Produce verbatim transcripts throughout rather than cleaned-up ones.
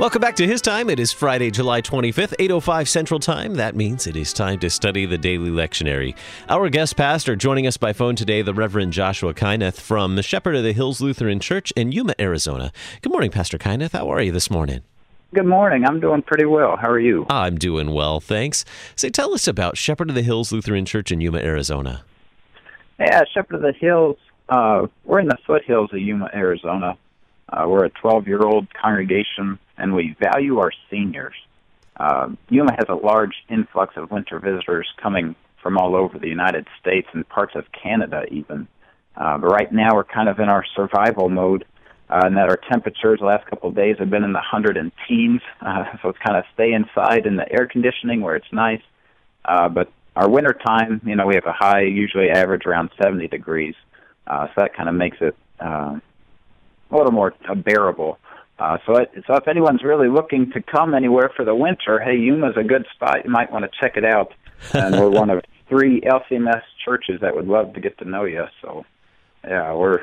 Welcome back to His Time. It is Friday, July twenty-fifth, eight oh five Central Time. That means it is time to study the Daily Lectionary. Our guest pastor joining us by phone today, the Reverend Joshua Kyneth from the Shepherd of the Hills Lutheran Church in Yuma, Arizona. Good morning, Pastor Kyneth. How are you this morning? Good morning. I'm doing pretty well. How are you? I'm doing well, thanks. Say, tell us about Shepherd of the Hills Lutheran Church in Yuma, Arizona. Yeah, Shepherd of the Hills, uh, we're in the foothills of Yuma, Arizona. Uh, we're a twelve-year-old congregation, and we value our seniors. Uh, Yuma has a large influx of winter visitors coming from all over the United States and parts of Canada even. Uh, but right now we're kind of in our survival mode, uh, and that our temperatures the last couple of days have been in the hundred and teens, uh, so it's kind of stay inside in the air conditioning where it's nice. Uh, but our winter time, you know, we have a high, usually average around seventy degrees, uh, so that kind of makes it uh, a little more uh, bearable. Uh, so, it, so if anyone's really looking to come anywhere for the winter, hey, Yuma's a good spot. You might want to check it out. And we're one of three L C M S churches that would love to get to know you. So, yeah, we're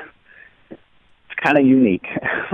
it's kind of unique.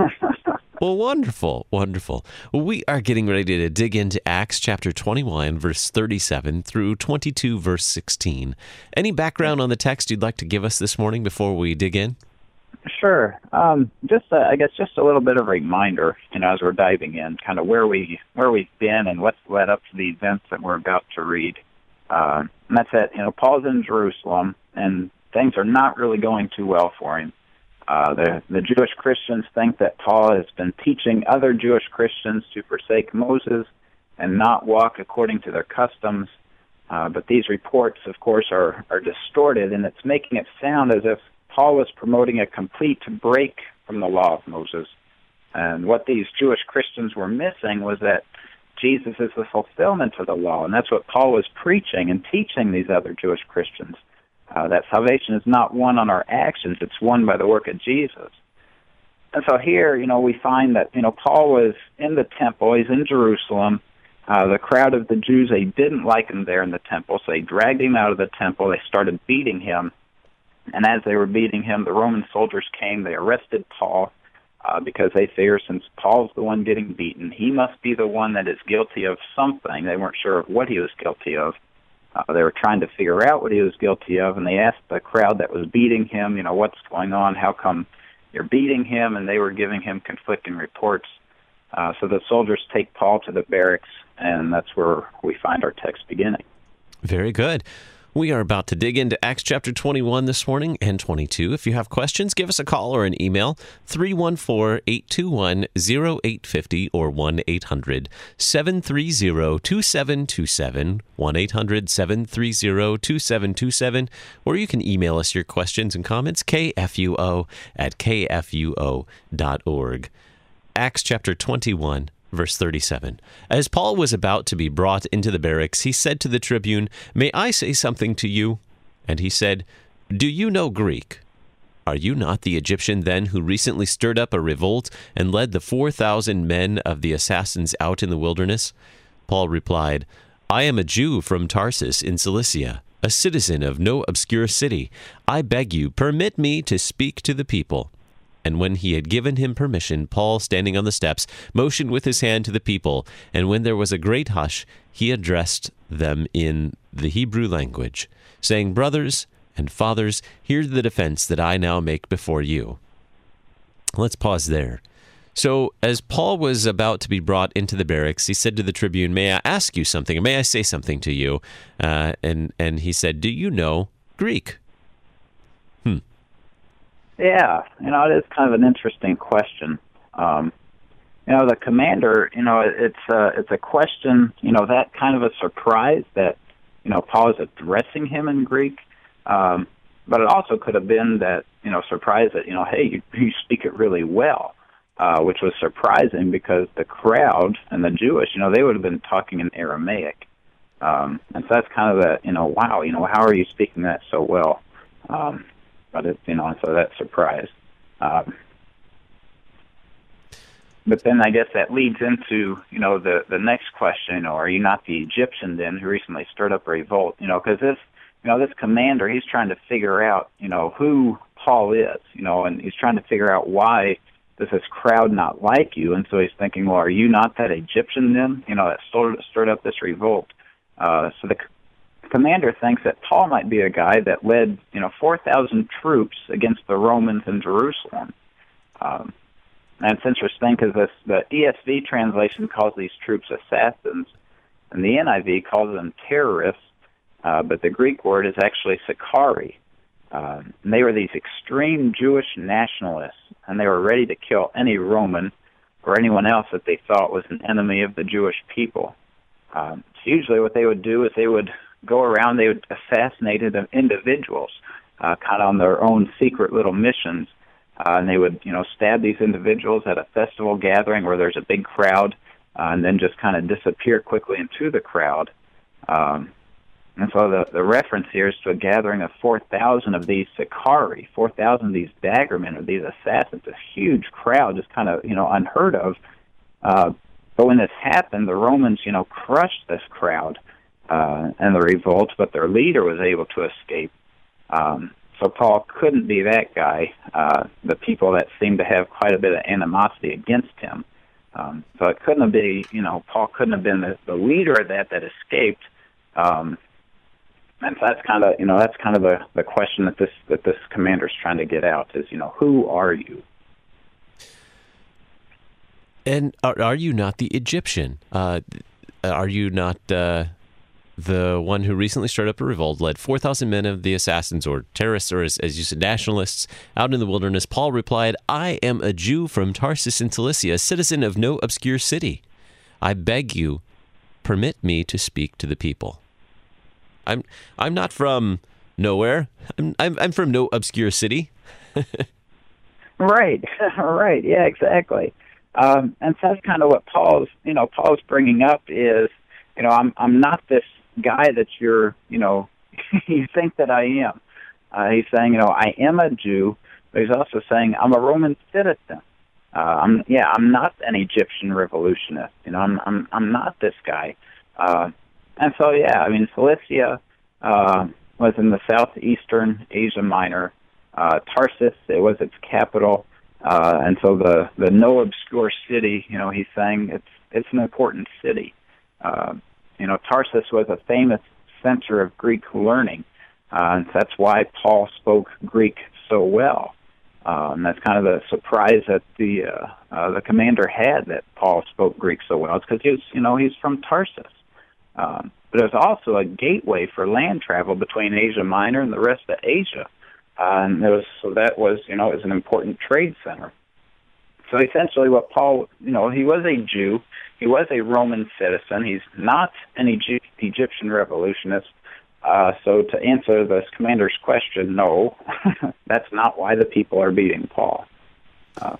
Well, wonderful, wonderful. Well, we are getting ready to dig into Acts chapter twenty-one, verse thirty-seven through twenty-two, verse sixteen. Any background on the text you'd like to give us this morning before we dig in? Sure. Um, just, uh, I guess, just a little bit of a reminder, you know, as we're diving in, kind of where we where we've been and what's led up to the events that we're about to read. Uh, and that's it. You know, Paul's in Jerusalem, and things are not really going too well for him. Uh, the the Jewish Christians think that Paul has been teaching other Jewish Christians to forsake Moses and not walk according to their customs. Uh, but these reports, of course, are are distorted, and it's making it sound as if Paul was promoting a complete break from the law of Moses. And what these Jewish Christians were missing was that Jesus is the fulfillment of the law, and that's what Paul was preaching and teaching these other Jewish Christians, uh, that salvation is not won on our actions, it's won by the work of Jesus. And so here, you know, we find that, you know, Paul was in the temple, he's in Jerusalem. Uh, the crowd of the Jews, they didn't like him there in the temple, so they dragged him out of the temple, they started beating him. And as they were beating him, the Roman soldiers came. They arrested Paul uh, because they figure since Paul's the one getting beaten, he must be the one that is guilty of something. They weren't sure of what he was guilty of. Uh, they were trying to figure out what he was guilty of, and they asked the crowd that was beating him, you know, what's going on? How come you're beating him? And they were giving him conflicting reports. Uh, so the soldiers take Paul to the barracks, and that's where we find our text beginning. Very good. We are about to dig into Acts chapter twenty-one this morning and twenty-two. If you have questions, give us a call or an email, three one four, eight two one, zero eight five zero or one eight hundred, seven three zero, two seven two seven, one eight hundred, seven three zero, two seven two seven, or you can email us your questions and comments, k f u o at k f u o dot org. Acts chapter twenty-one. Verse thirty-seven. As Paul was about to be brought into the barracks, he said to the tribune, "May I say something to you?" And he said, "Do you know Greek? Are you not the Egyptian then who recently stirred up a revolt and led the four thousand men of the assassins out in the wilderness?" Paul replied, "I am a Jew from Tarsus in Cilicia, a citizen of no obscure city. I beg you, permit me to speak to the people." And when he had given him permission, Paul, standing on the steps, motioned with his hand to the people, and when there was a great hush, he addressed them in the Hebrew language, saying, "Brothers and fathers, hear the defense that I now make before you." Let's pause there. So, as Paul was about to be brought into the barracks, he said to the tribune, "May I ask you something, or may I say something to you?" Uh, and, and he said, "Do you know Greek?" Hmm. Yeah, you know, it is kind of an interesting question. Um, you know, the commander, you know, it's a, it's a question, you know, that kind of a surprise that, you know, Paul is addressing him in Greek. Um, but it also could have been that, you know, surprise that, you know, hey, you, you speak it really well, uh, which was surprising because the crowd and the Jewish, you know, they would have been talking in Aramaic. Um, and so that's kind of the, you know, wow, you know, how are you speaking that so well? Um But it's, you know, so that surprise. Um, but then I guess that leads into, you know, the, the next question, you know, are you not the Egyptian then who recently stirred up a revolt? You know, because this, you know, this commander, he's trying to figure out, you know, who Paul is, you know, and he's trying to figure out why does this crowd not like you? And so he's thinking, well, are you not that Egyptian then? You know, that stirred, stirred up this revolt. Uh, so the c- commander thinks that Paul might be a guy that led, you know, four thousand troops against the Romans in Jerusalem. Um, and it's interesting because the E S V translation calls these troops assassins, and the N I V calls them terrorists, uh, but the Greek word is actually Sicarii. Uh, and they were these extreme Jewish nationalists, and they were ready to kill any Roman or anyone else that they thought was an enemy of the Jewish people. Um, so usually what they would do is they would go around, they would assassinate individuals, uh, kind of on their own secret little missions, uh, and they would, you know, stab these individuals at a festival gathering where there's a big crowd, uh, and then just kind of disappear quickly into the crowd. Um, And so the, the reference here is to a gathering of four thousand of these Sicarii, four thousand of these daggermen, or these assassins, a huge crowd, just kind of, you know, unheard of. Uh, but when this happened, the Romans, you know, crushed this crowd uh, and the revolt, but their leader was able to escape. Um, so Paul couldn't be that guy, uh, the people that seemed to have quite a bit of animosity against him. Um, so it couldn't have been, you know, Paul couldn't have been the, the leader of that that escaped. Um, And so that's kind of, you know, that's kind of the, the question that this that this commander's trying to get out is, you know, who are you? And are, are you not the Egyptian? Uh, are you not uh, the one who recently started up a revolt, led four thousand men of the assassins or terrorists, or as, as you said, nationalists out in the wilderness? Paul replied, I am a Jew from Tarsus in Cilicia, a citizen of no obscure city. I beg you, permit me to speak to the people. I'm I'm not from nowhere. I'm I'm, I'm from no obscure city. Right, right, yeah, exactly. Um, and so that's kind of what Paul's, you know, Paul's bringing up is, you know, I'm I'm not this guy that you're, you know, you think that I am. Uh, he's saying, you know, I am a Jew, but he's also saying I'm a Roman citizen. Uh, I'm yeah, I'm not an Egyptian revolutionist. You know, I'm I'm I'm not this guy. Uh, And so, yeah, I mean, Cilicia uh, was in the southeastern Asia Minor. Uh, Tarsus, it was its capital. Uh, and so the, the no obscure city, you know, he's saying it's it's an important city. Uh, you know, Tarsus was a famous center of Greek learning. Uh, and that's why Paul spoke Greek so well. Uh, and that's kind of the surprise that the uh, uh, the commander had that Paul spoke Greek so well. It's because he was, you know, he's from Tarsus. Um, but it was also a gateway for land travel between Asia Minor and the rest of Asia. Uh, and there was, so that was, you know, it was an important trade center. So essentially what Paul, you know, he was a Jew. He was a Roman citizen. He's not an Egy- Egyptian revolutionist. Uh, so to answer this commander's question, no, that's not why the people are beating Paul. Uh,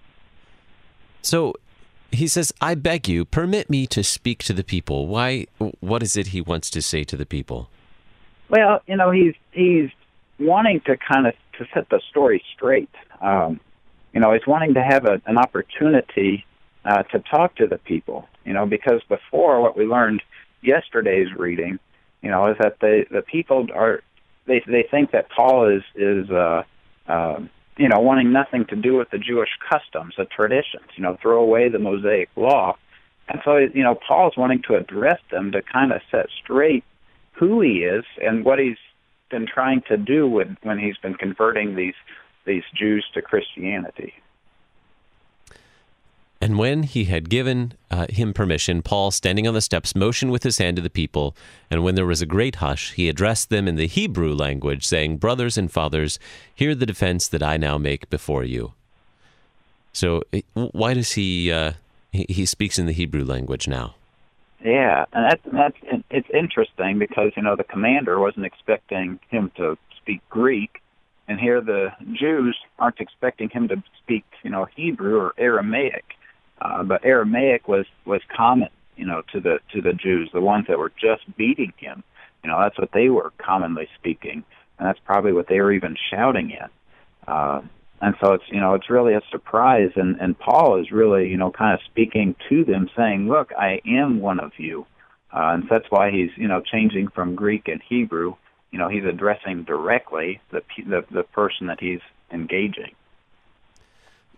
so he says, I beg you, permit me to speak to the people. Why? What is it he wants to say to the people? Well, you know, he's he's wanting to kind of to set the story straight. Um, you know, he's wanting to have a, an opportunity uh, to talk to the people. You know, because before what we learned yesterday's reading, you know, is that the the people are they they think that Paul is is uh, uh, you know wanting nothing to do with the Jewish customs, the traditions. You know, throw away the Mosaic law, and so you know Paul's wanting to address them to kind of set straight who he is and what he's been trying to do when when he's been converting these these Jews to Christianity. And when he had given uh, him permission, Paul, standing on the steps, motioned with his hand to the people. And when there was a great hush, he addressed them in the Hebrew language, saying, Brothers and fathers, hear the defense that I now make before you. So why does he, uh, he, he speaks in the Hebrew language now? Yeah, and that's, that's it's interesting because, you know, the commander wasn't expecting him to speak Greek, and here the Jews aren't expecting him to speak, you know, Hebrew or Aramaic. Uh, but Aramaic was, was common, you know, to the to the Jews, the ones that were just beating him. You know, that's what they were commonly speaking, and that's probably what they were even shouting in. Uh, and so it's, you know, it's really a surprise, and, and Paul is really, you know, kind of speaking to them, saying, look, I am one of you. Uh, and so that's why he's, you know, changing from Greek and Hebrew. You know, he's addressing directly the the, the person that he's engaging.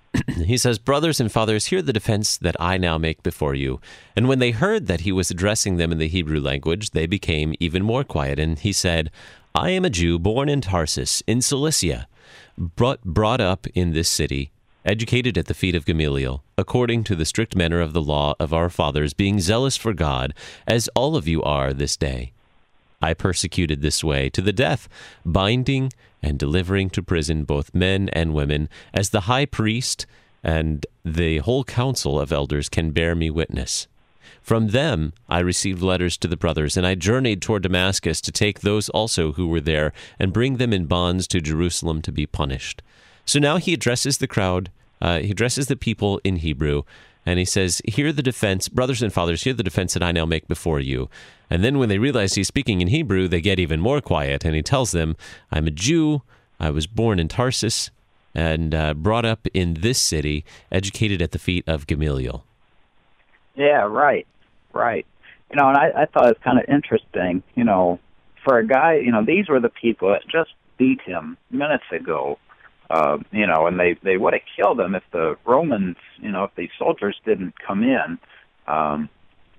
He says, "Brothers and fathers, hear the defense that I now make before you." And when they heard that he was addressing them in the Hebrew language, they became even more quiet. And he said, "I am a Jew born in Tarsus, in Cilicia, brought, brought up in this city, educated at the feet of Gamaliel, according to the strict manner of the law of our fathers, being zealous for God, as all of you are this day. I persecuted this way to the death, binding and delivering to prison both men and women, as the high priest and the whole council of elders can bear me witness. From them I received letters to the brothers, and I journeyed toward Damascus to take those also who were there and bring them in bonds to Jerusalem to be punished." So now he addresses the crowd, uh, he addresses the people in Hebrew, and he says, "Hear the defense, brothers and fathers, hear the defense that I now make before you." And then when they realize he's speaking in Hebrew, they get even more quiet, and he tells them, "I'm a Jew, I was born in Tarsus, and uh, brought up in this city, educated at the feet of Gamaliel." Yeah, right, right. You know, and I, I thought it was kind of interesting, you know, for a guy, you know, these were the people that just beat him minutes ago. Uh, you know, and they, they would have killed him if the Romans, you know, if the soldiers didn't come in. Um,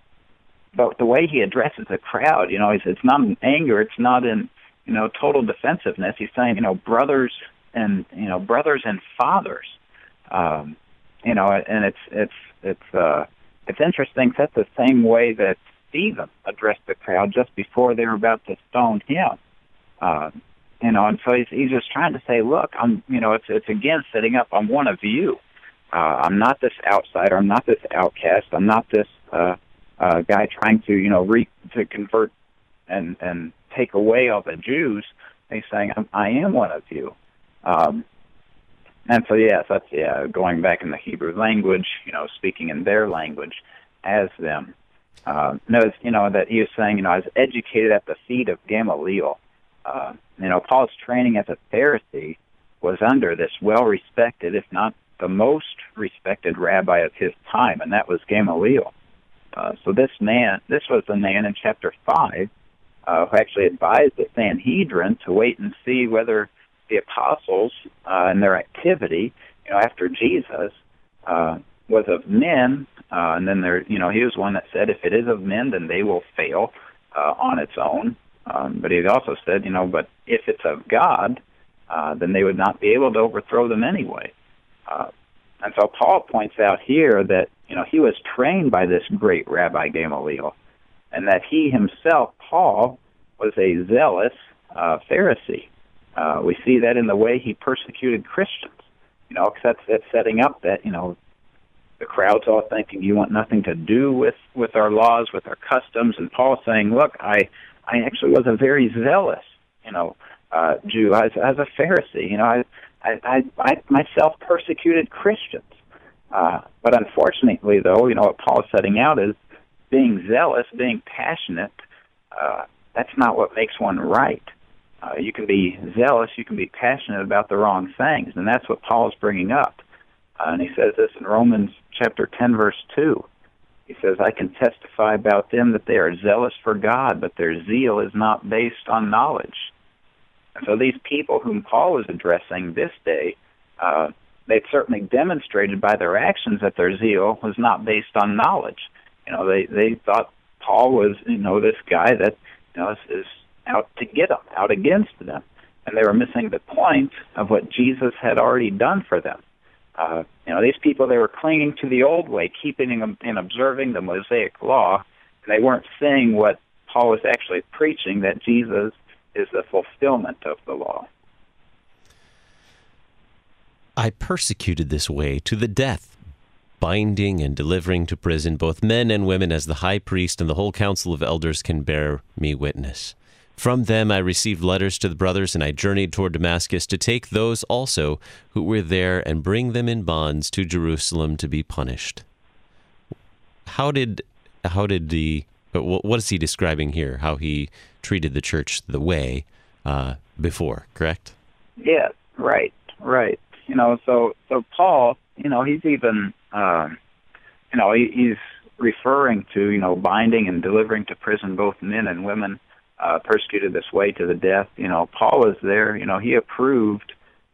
but the way he addresses the crowd, you know, it's, it's not in anger, it's not in, you know, total defensiveness. He's saying, you know, brothers and, you know, brothers and fathers. Um, you know, and it's, it's, it's, uh, it's interesting. That's the same way that Stephen addressed the crowd just before they were about to stone him. Uh, You know, and so he's, he's just trying to say, look, I'm, you know, it's it's again setting up. I'm one of you. Uh, I'm not this outsider. I'm not this outcast. I'm not this uh, uh, guy trying to, you know, re- to convert and and take away all the Jews. He's saying, I'm, I am one of you. Um, and so, yes, that's yeah, going back in the Hebrew language, you know, speaking in their language as them. Uh, notice, you know, that he was saying, you know, I was educated at the feet of Gamaliel. Uh, you know, Paul's training as a Pharisee was under this well-respected, if not the most respected rabbi of his time, and that was Gamaliel. Uh, so this man, this was the man in chapter five uh, who actually advised the Sanhedrin to wait and see whether the apostles uh, and their activity, you know, after Jesus uh, was of men, uh, and then there, you know, he was one that said, if it is of men, then they will fail uh, on its own. Um, but he also said, you know, but if it's of God, uh, then they would not be able to overthrow them anyway. Uh, and so Paul points out here that, you know, he was trained by this great Rabbi Gamaliel, and that he himself, Paul, was a zealous uh, Pharisee. Uh, we see that in the way he persecuted Christians, you know, because that's, that's setting up that, you know, the crowd's all thinking you want nothing to do with, with our laws, with our customs, and Paul's saying, look, I... I actually was a very zealous, you know, uh, Jew. As, as a Pharisee, you know, I, I, I, I myself persecuted Christians. Uh, but unfortunately, though, you know, what Paul's setting out is being zealous, being passionate. Uh, that's not what makes one right. Uh, you can be zealous, you can be passionate about the wrong things, and that's what Paul's bringing up. Uh, and he says this in Romans chapter ten, verse two. He says, I can testify about them that they are zealous for God, but their zeal is not based on knowledge. And so these people whom Paul was addressing this day, uh, they've certainly demonstrated by their actions that their zeal was not based on knowledge. You know, they, they thought Paul was, you know, this guy that, you know, is, is out to get them, out against them. And they were missing the point of what Jesus had already done for them. Uh, you know, these people, they were clinging to the old way, keeping and observing the Mosaic law, and they weren't seeing what Paul was actually preaching, that Jesus is the fulfillment of the law. I persecuted this way to the death, binding and delivering to prison both men and women, as the high priest and the whole council of elders can bear me witness. From them I received letters to the brothers, and I journeyed toward Damascus to take those also who were there and bring them in bonds to Jerusalem to be punished. How did how did the what is he describing here? How he treated the church the way uh, before? Correct? Yeah, right, right. You know, so so Paul, you know, he's even uh, you know he, he's referring to you know binding and delivering to prison both men and women. Uh, persecuted this way to the death. You know, Paul is there. You know, he approved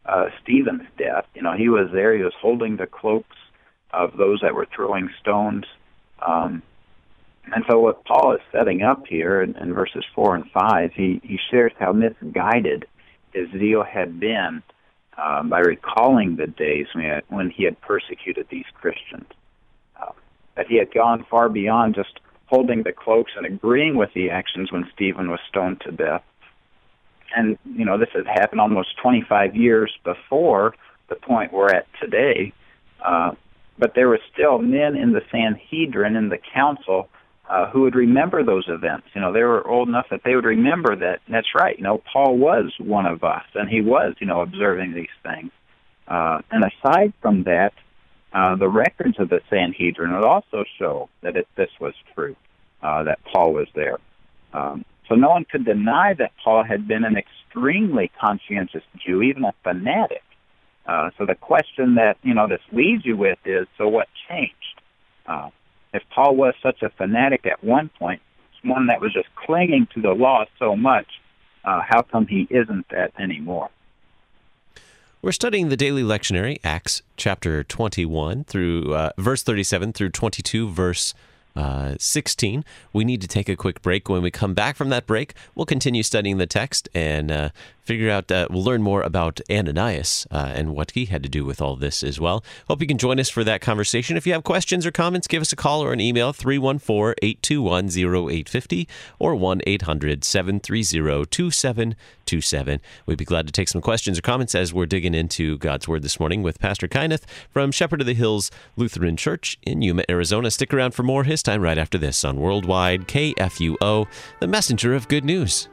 uh, Stephen's death. You know, he was there. He was holding the cloaks of those that were throwing stones. Um, and so what Paul is setting up here in, in verses four and five, he, he shares how misguided his zeal had been um, by recalling the days when he had, when he had persecuted these Christians. Uh, that he had gone far beyond just holding the cloaks and agreeing with the actions when Stephen was stoned to death. And, you know, this had happened almost twenty-five years before the point we're at today. Uh, but there were still men in the Sanhedrin, in the council, uh, who would remember those events. You know, they were old enough that they would remember that, that's right, you know, Paul was one of us, and he was, you know, observing these things. Uh, and aside from that, uh, the records of the Sanhedrin would also show that it, this was true, uh, that Paul was there. Um, so no one could deny that Paul had been an extremely conscientious Jew, even a fanatic. Uh, so the question that, you know, this leaves you with is, so what changed? Uh, if Paul was such a fanatic at one point, one that was just clinging to the law so much, uh, how come he isn't that anymore? We're studying the daily lectionary, Acts chapter twenty-one through uh, verse thirty-seven through twenty-two, verse Uh, sixteen. We need to take a quick break. When we come back from that break, we'll continue studying the text and uh, figure out, uh, we'll learn more about Ananias uh, and what he had to do with all this as well. Hope you can join us for that conversation. If you have questions or comments, give us a call or an email, three one four, eight two one, zero eight five zero or one eight hundred, seven three zero, two seven two seven. We'd be glad to take some questions or comments as we're digging into God's Word this morning with Pastor Kyneth from Shepherd of the Hills Lutheran Church in Yuma, Arizona. Stick around for more his time right after this on Worldwide K F U O, the messenger of good news.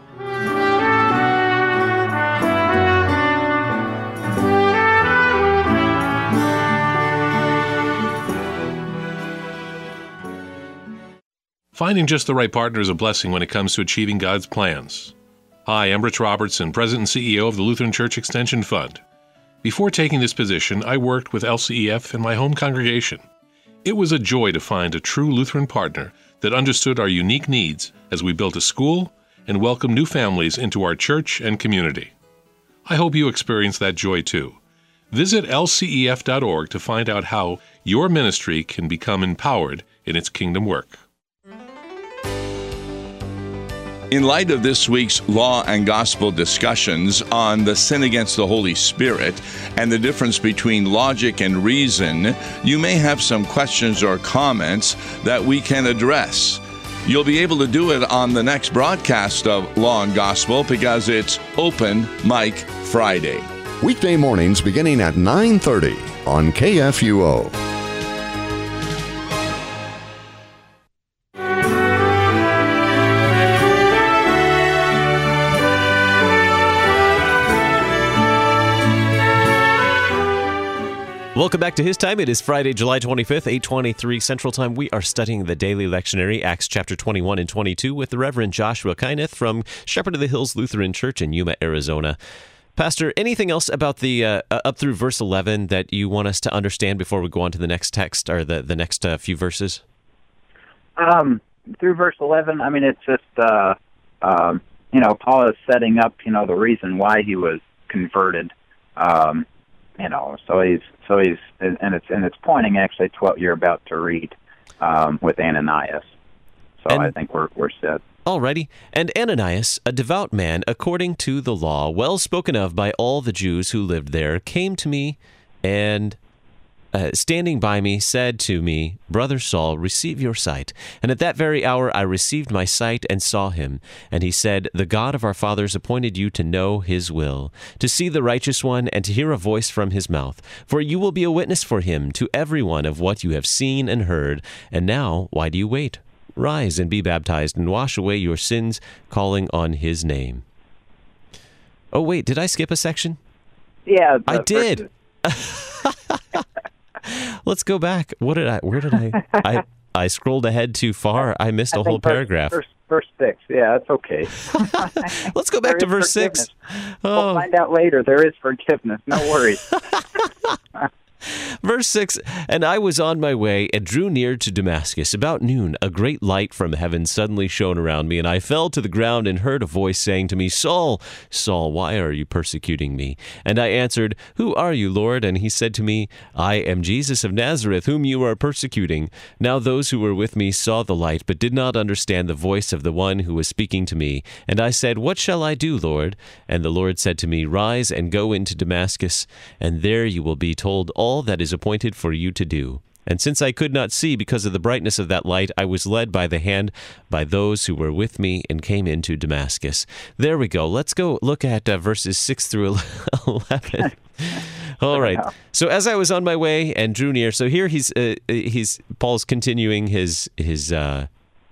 Finding just the right partner is a blessing when it comes to achieving God's plans. Hi, I'm Rich Robertson, President and C E O of the Lutheran Church Extension Fund. Before taking this position, I worked with L C E F in my home congregation. It was a joy to find a true Lutheran partner that understood our unique needs as we built a school and welcomed new families into our church and community. I hope you experience that joy too. Visit L C E F dot org to find out how your ministry can become empowered in its kingdom work. In light of this week's Law and Gospel discussions on the sin against the Holy Spirit and the difference between logic and reason, you may have some questions or comments that we can address. You'll be able to do it on the next broadcast of Law and Gospel because it's Open Mic Friday. Weekday mornings beginning at nine thirty on K F U O. Welcome back to His Time. It is Friday, July twenty-fifth, eight twenty-three Central Time. We are studying the daily lectionary, Acts chapter twenty-one and twenty-two, with the Reverend Joshua Kyneth from Shepherd of the Hills Lutheran Church in Yuma, Arizona. Pastor, anything else about the uh, up through verse eleven that you want us to understand before we go on to the next text or the, the next uh, few verses? Um, through verse eleven, I mean, it's just, uh, um, you know, Paul is setting up, you know, the reason why he was converted. Um, you know, so he's, so he's, and it's, and it's pointing actually to what you're about to read um, with Ananias. So and, I think we're, we're set. Alrighty. And Ananias, a devout man according to the law, well spoken of by all the Jews who lived there, came to me and Uh, standing by me, said to me, Brother Saul, receive your sight. And at that very hour I received my sight and saw him. And he said, The God of our fathers appointed you to know his will, to see the righteous one, and to hear a voice from his mouth. For you will be a witness for him to everyone of what you have seen and heard. And now, why do you wait? Rise and be baptized, and wash away your sins, calling on his name. Oh, wait, did I skip a section? Yeah. I did. Let's go back. What did I, where did I, I, I scrolled ahead too far. I missed a I whole verse, paragraph. Verse, verse six. Yeah, that's okay. Let's go back to verse six. Oh. We'll find out later. There is forgiveness. No worries. Verse six, and I was on my way and drew near to Damascus. About noon, a great light from heaven suddenly shone around me, and I fell to the ground and heard a voice saying to me, Saul, Saul, why are you persecuting me? And I answered, Who are you, Lord? And he said to me, I am Jesus of Nazareth, whom you are persecuting. Now those who were with me saw the light, but did not understand the voice of the one who was speaking to me. And I said, What shall I do, Lord? And the Lord said to me, Rise and go into Damascus, and there you will be told all all that is appointed for you to do. And since I could not see because of the brightness of that light, I was led by the hand by those who were with me and came into Damascus. There we go. Let's go look at uh, verses six through eleven. All right. So as I was on my way and drew near, so here he's uh, he's Paul's continuing his his uh,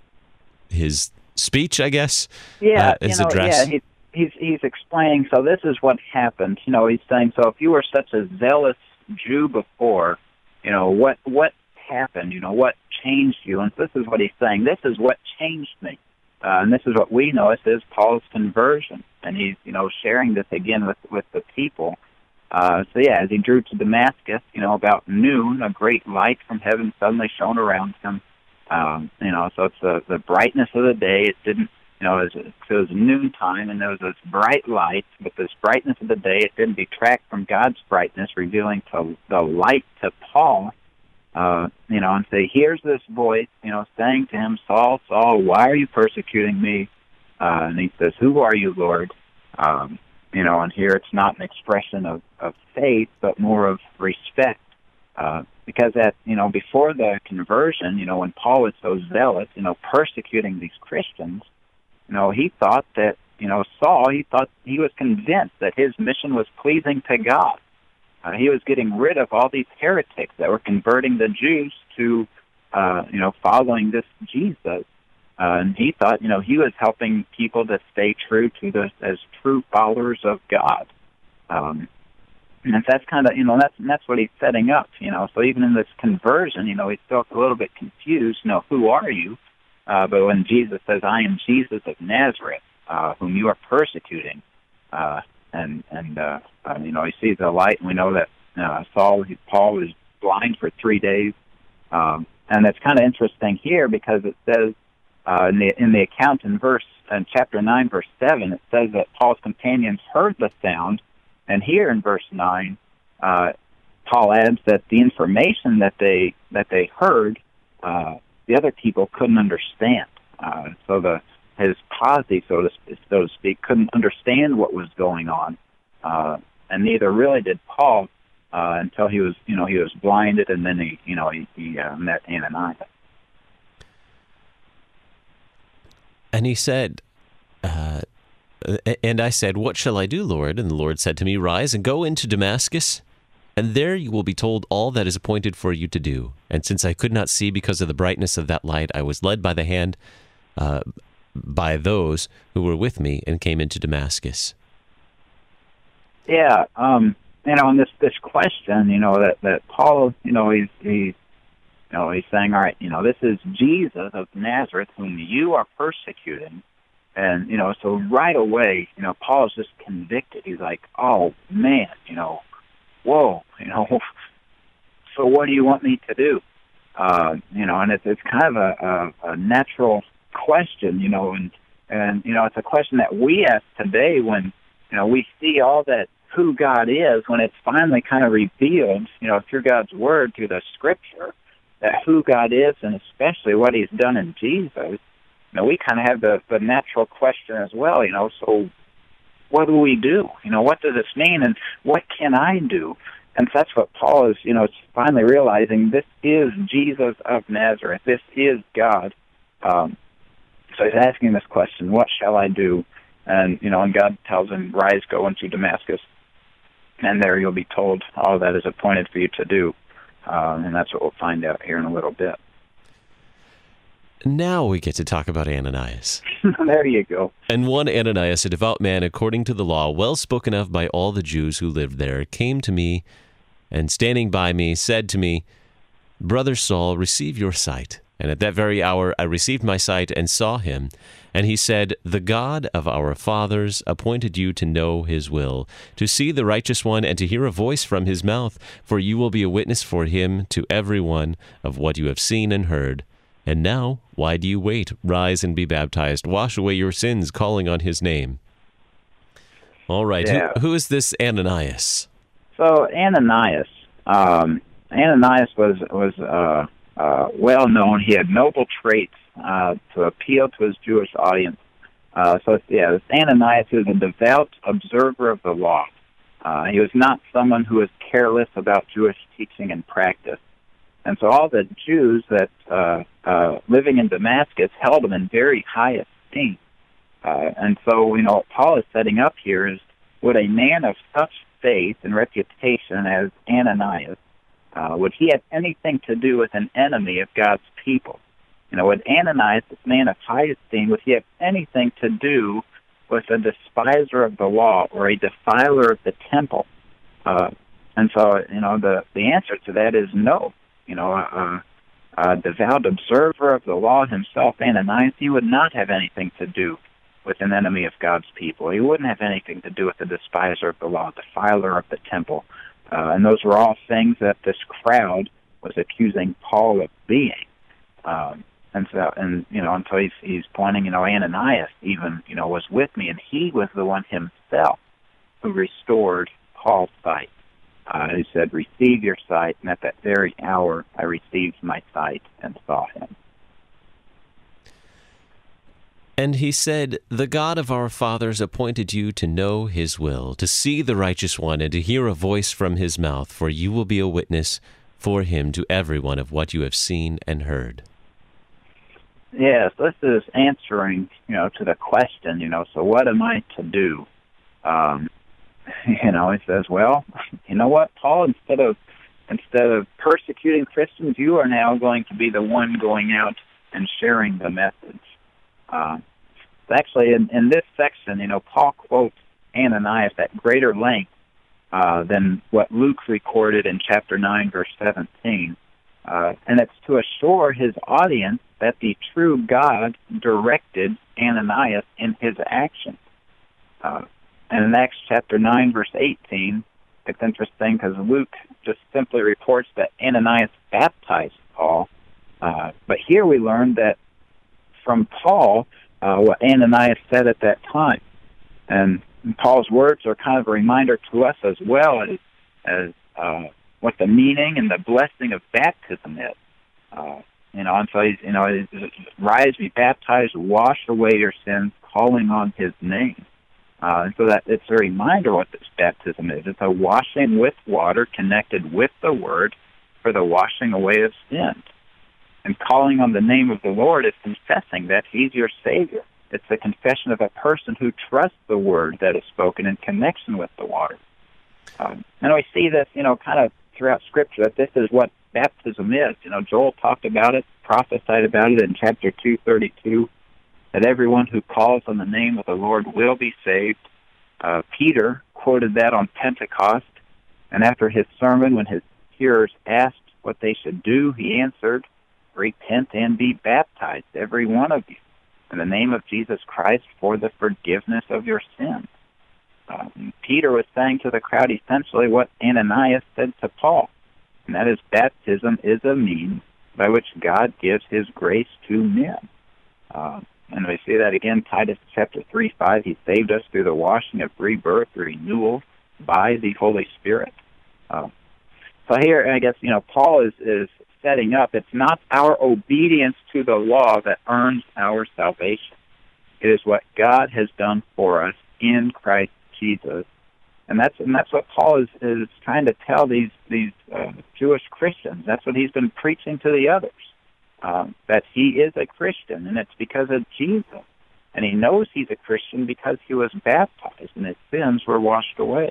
his speech, I guess. Yeah, uh, his you know, address. yeah. He, he's he's explaining. So this is what happened. You know, he's saying. So if you were such a zealous Jew before, you know, what what happened, you know, what changed you? And this is what he's saying. This is what changed me. Uh, and this is what we know. It is Paul's conversion. And he's, you know, sharing this again with, with the people. Uh, so, yeah, as he drew to Damascus, you know, about noon, a great light from heaven suddenly shone around him. Um, you know, so it's the, the brightness of the day. It didn't, you know, it was, it was noontime, and there was this bright light, but this brightness of the day, it didn't detract from God's brightness, revealing to the light to Paul, uh, you know, and say, here's this voice, you know, saying to him, Saul, Saul, why are you persecuting me? Uh, and he says, who are you, Lord? Um, you know, and here it's not an expression of, of faith, but more of respect. Uh, because at, you know, before the conversion, you know, when Paul was so zealous, you know, persecuting these Christians, you know, he thought that, you know, Saul, he thought he was convinced that his mission was pleasing to God. Uh, he was getting rid of all these heretics that were converting the Jews to, uh, you know, following this Jesus. Uh, and he thought, you know, he was helping people to stay true to the, as true followers of God. Um, and that's kind of, you know, that's that's what he's setting up, you know. So even in this conversion, you know, he's still a little bit confused, you know, who are you? Uh, but when Jesus says, I am Jesus of Nazareth, uh, whom you are persecuting, uh, and, and uh, uh, you know, he sees the light, and we know that uh, Saul, he, Paul was blind for three days. Um, and it's kind of interesting here because it says uh, in, the, in the account in verse in chapter nine, verse seven, it says that Paul's companions heard the sound, and here in verse nine, uh, Paul adds that the information that they that they heard, uh, the other people couldn't understand. Uh, so the his posse, so to so to speak, couldn't understand what was going on, uh, and neither really did Paul uh, until he was, you know, he was blinded, and then he, you know, he, he uh, met Ananias. And he said, uh, and I said, what shall I do, Lord? And the Lord said to me, rise and go into Damascus, and there you will be told all that is appointed for you to do. And since I could not see because of the brightness of that light, I was led by the hand uh, by those who were with me and came into Damascus. Yeah, um, you know, and this this question, you know, that, that Paul, you know, he's, he's, you know, he's saying, all right, you know, this is Jesus of Nazareth whom you are persecuting. And, you know, so right away, you know, Paul is just convicted. He's like, oh, man, you know, whoa, you know, so what do you want me to do? Uh, you know, and it's it's kind of a, a, a natural question, you know, and, and, you know, it's a question that we ask today when, you know, we see all that who God is, when it's finally kind of revealed, you know, through God's Word, through the Scripture, that who God is and especially what He's done in Jesus. You know, we kind of have the, the natural question as well, you know, so what do we do? You know, what does this mean, and what can I do? And that's what Paul is, you know, finally realizing. This is Jesus of Nazareth. This is God. Um, so he's asking this question, what shall I do? And, you know, and God tells him, rise, go into Damascus, and there you'll be told all that is appointed for you to do. Um, and that's what we'll find out here in a little bit. Now we get to talk about Ananias. There you go. And one Ananias, a devout man according to the law, well spoken of by all the Jews who lived there, came to me, and standing by me, said to me, Brother Saul, receive your sight. And at that very hour I received my sight and saw him. And he said, The God of our fathers appointed you to know his will, to see the righteous one, and to hear a voice from his mouth. For you will be a witness for him to everyone of what you have seen and heard. And now, why do you wait? Rise and be baptized. Wash away your sins, calling on his name. All right. Yeah. Who, who is this Ananias? So Ananias, um, Ananias was was uh, uh, well known. He had noble traits uh, to appeal to his Jewish audience. Uh, so yeah, this Ananias was a devout observer of the law. Uh, he was not someone who was careless about Jewish teaching and practice. And so all the Jews that uh, uh, living in Damascus held him in very high esteem. Uh, and so, you know, what Paul is setting up here is, would a man of such faith and reputation as Ananias, uh, would he have anything to do with an enemy of God's people? You know, would Ananias, this man of high esteem, would he have anything to do with a despiser of the law or a defiler of the temple? Uh, and so, you know, the, the answer to that is no. You know, a, a devout observer of the law himself, Ananias, he would not have anything to do with an enemy of God's people. He wouldn't have anything to do with the despiser of the law, defiler of the temple. Uh, and those were all things that this crowd was accusing Paul of being. Um, and so, and you know, until he's, he's pointing, you know, Ananias even, you know, was with me, and he was the one himself who restored Paul's sight. Uh, who said, receive your sight, and at that very hour I received my sight and saw him. And he said, The God of our fathers appointed you to know his will, to see the righteous one, and to hear a voice from his mouth, for you will be a witness for him to everyone of what you have seen and heard. Yes, this is answering, you know, to the question, you know, so what am I to do? Um, you know, he says, well, you know what, Paul, instead of instead of persecuting Christians, you are now going to be the one going out and sharing the message. Uh, actually, in, in this section, you know, Paul quotes Ananias at greater length uh, than what Luke recorded in chapter nine, verse seventeen. Uh, and it's to assure his audience that the true God directed Ananias in his actions. Uh, and in Acts chapter nine, verse eighteen, it's interesting because Luke just simply reports that Ananias baptized Paul. Uh, but here we learn that from Paul, uh, what Ananias said at that time. And Paul's words are kind of a reminder to us as well as, as uh, what the meaning and the blessing of baptism is. Uh, you know, and so he's, you know, it's, rise, be baptized, wash away your sins, calling on his name. Uh, and so that it's a reminder what this baptism is. It's a washing with water connected with the word for the washing away of sins. And calling on the name of the Lord is confessing that he's your Savior. It's a confession of a person who trusts the word that is spoken in connection with the water. Um, and we see this, you know, kind of throughout Scripture, that this is what baptism is. You know, Joel talked about it, prophesied about it in chapter two thirty-two, that everyone who calls on the name of the Lord will be saved. Uh, Peter quoted that on Pentecost, and after his sermon, when his hearers asked what they should do, he answered, repent and be baptized, every one of you, in the name of Jesus Christ for the forgiveness of your sins. Um, Peter was saying to the crowd essentially what Ananias said to Paul, and that is baptism is a means by which God gives his grace to men. Uh, and we see that again, Titus chapter three, five, he saved us through the washing of rebirth, renewal by the Holy Spirit. Uh, so here, I guess, you know, Paul is, is setting up, it's not our obedience to the law that earns our salvation. It is what God has done for us in Christ Jesus. And that's and that's what Paul is, is trying to tell these these uh, Jewish Christians. That's what he's been preaching to the others, um, that he is a Christian, and it's because of Jesus. And he knows he's a Christian because he was baptized, and his sins were washed away.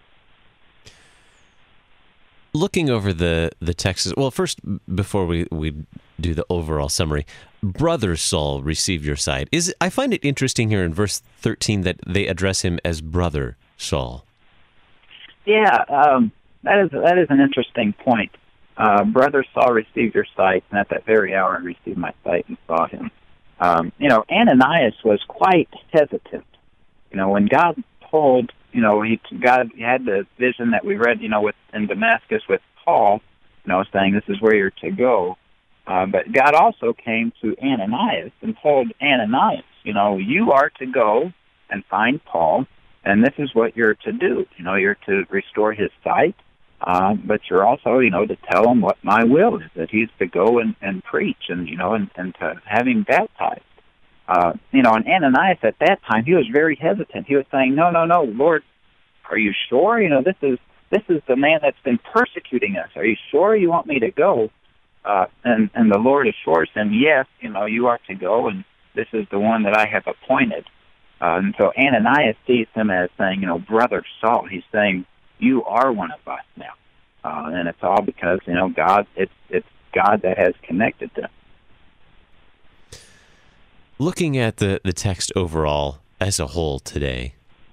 Looking over the, the text, well, first, before we, we do the overall summary, Brother Saul, receive your sight. Is I find it interesting here in verse thirteen that they address him as Brother Saul. Yeah, um, that is that is an interesting point. uh, brother Saul received your sight, and at that very hour I received my sight and saw him. Um, you know, Ananias was quite hesitant. You know, when God told, you know, he God had the vision that we read, you know, with in Damascus with Paul, you know, saying this is where you're to go. Uh, but God also came to Ananias and told Ananias, you know, you are to go and find Paul, and this is what you're to do. You know, you're to restore his sight, uh, but you're also, you know, to tell him what my will is, that he's to go and, and preach and, you know, and, and to have him baptized. Uh, you know, and Ananias at that time, he was very hesitant. He was saying, no, no, no, Lord, are you sure? You know, this is this is the man that's been persecuting us. Are you sure you want me to go? Uh, and, and the Lord assures him, yes, you know, you are to go, and this is the one that I have appointed. Uh, and so Ananias sees him as saying, you know, Brother Saul. He's saying, you are one of us now. Uh, and it's all because, you know, God, it's, it's God that has connected them. Looking at the, the text overall as a whole today,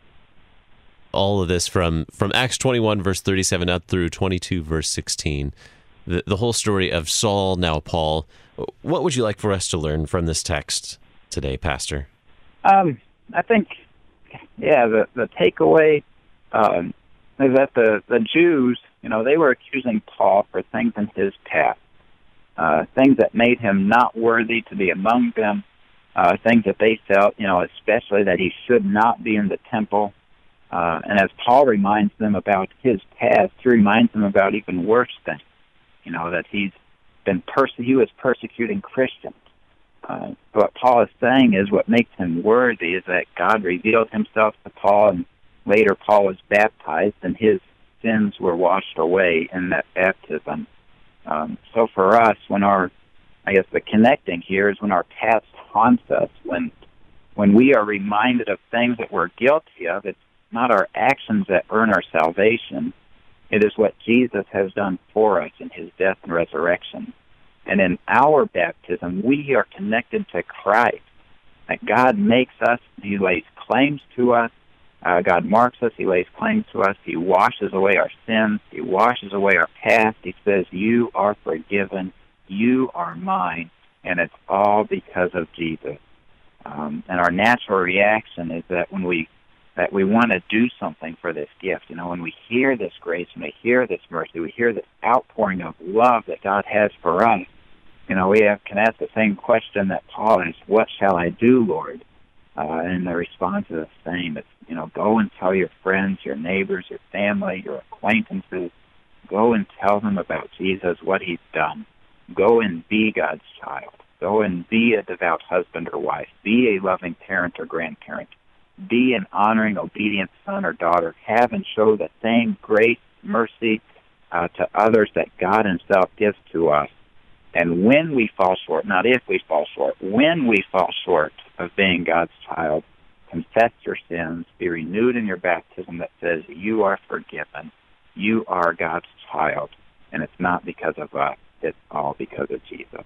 all of this from, from Acts twenty-one, verse thirty-seven, up through twenty-two, verse sixteen, the, the whole story of Saul, now Paul, what would you like for us to learn from this text today, Pastor? Um, I think, yeah, the, the takeaway um, is that the, the Jews, you know, they were accusing Paul for things in his past, uh, things that made him not worthy to be among them, uh, things that they felt, you know, especially that he should not be in the temple. Uh, and as Paul reminds them about his past, he reminds them about even worse things, you know, that he's been perse- he was persecuting Christians. Uh, what Paul is saying is what makes him worthy is that God revealed himself to Paul, and later Paul was baptized, and his sins were washed away in that baptism. Um, so for us, when our, I guess the connecting here is when our past haunts us, when when we are reminded of things that we're guilty of, it's not our actions that earn our salvation. It is what Jesus has done for us in his death and resurrection. And in our baptism, we are connected to Christ. That God makes us, he lays claims to us. Uh, God marks us, he lays claims to us. He washes away our sins. He washes away our past. He says, you are forgiven. You are mine. And it's all because of Jesus. Um, and our natural reaction is that when we that we want to do something for this gift. You know, when we hear this grace, when we hear this mercy, we hear this outpouring of love that God has for us, you know, we have, can ask the same question that Paul asked, what shall I do, Lord? Uh, and the response is the same. It's, you know, go and tell your friends, your neighbors, your family, your acquaintances. Go and tell them about Jesus, what he's done. Go and be God's child. Go and be a devout husband or wife. Be a loving parent or grandparent. Be an honoring, obedient son or daughter. Have and show the same grace, mercy uh, to others that God himself gives to us. And when we fall short, not if we fall short, when we fall short of being God's child, confess your sins, be renewed in your baptism that says you are forgiven, you are God's child, and it's not because of us, it's all because of Jesus.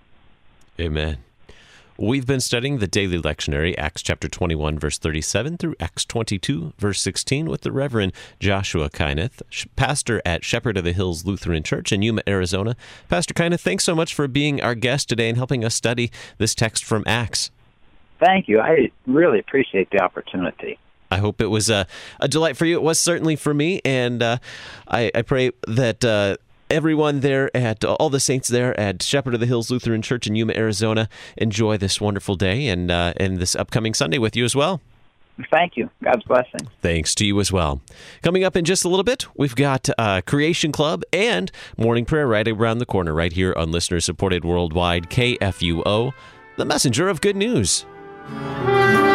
Amen. We've been studying the daily lectionary, Acts chapter twenty-one, verse thirty-seven through Acts twenty-two, verse sixteen, with the Reverend Joshua Kyneth, pastor at Shepherd of the Hills Lutheran Church in Yuma, Arizona. Pastor Kyneth, thanks so much for being our guest today and helping us study this text from Acts. Thank you. I really appreciate the opportunity. I hope it was a, a delight for you. It was certainly for me, and uh, I, I pray that uh, everyone there at, uh, all the saints there at Shepherd of the Hills Lutheran Church in Yuma, Arizona, enjoy this wonderful day and, uh, and this upcoming Sunday with you as well. Thank you. God's blessing. Thanks to you as well. Coming up in just a little bit, we've got uh, Creation Club and Morning Prayer right around the corner, right here on listener-supported worldwide K F U O, the messenger of good news.